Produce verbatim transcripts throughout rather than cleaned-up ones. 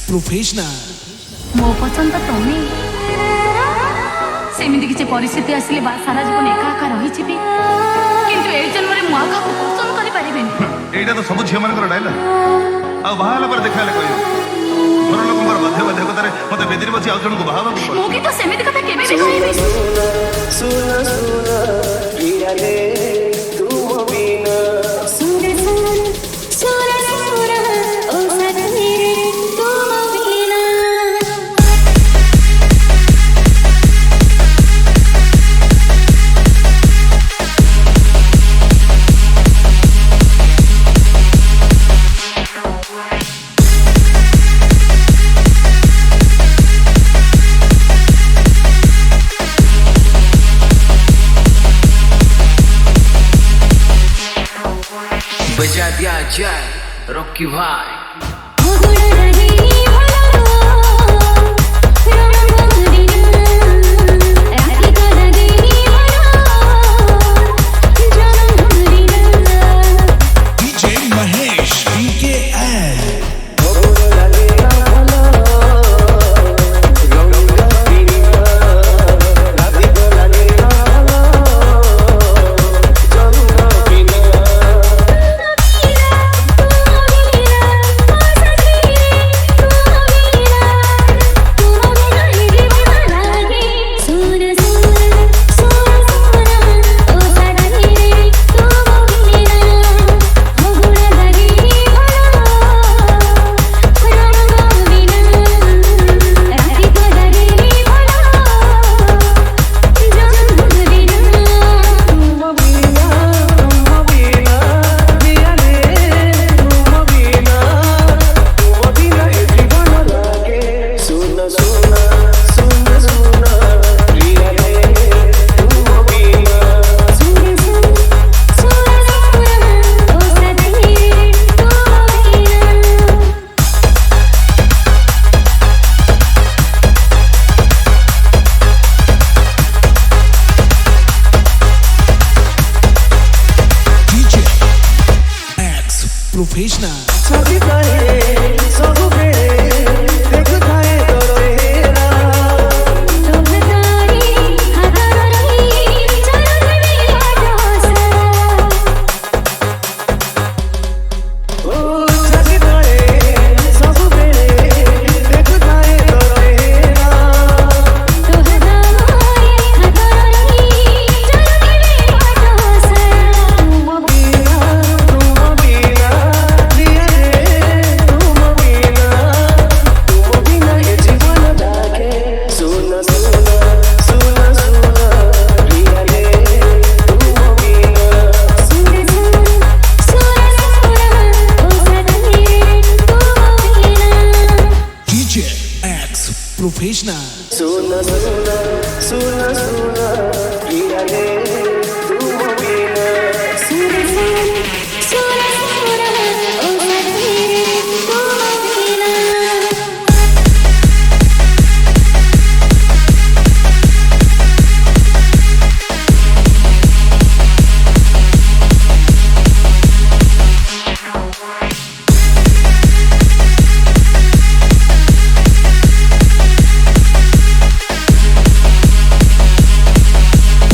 professional मो पसंद तमे सेमिति किसी परिस्थिति आसिले सारा जीवन एका एका रही किंतु ए जन्म रे मुआ का पसंद करि परिबेनी एटा तो सब झिया मानकर डायलॉग आ बाहाला पर देखाले कहियो घर लोकंकर बाध्य बाध्यकतारे मते बेदिरी बची आउ जणको बाहाबा मो की तो सेमिति कथा केबे भी कहबे सुन सुन प्रिया रे तुम बिना सुन सुन सुर सुर ओ सखी रे तुम बिना बजा दिया जाए रॉकी भाई DJ Mahesh DK L professional professional सुन सुन सुन सुन प्रिया रे तुम बिना सुर सुर सुर सुर ओ सखी रे तुम बिना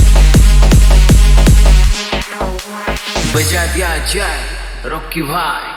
बजा दिया जाए रॉकी भाई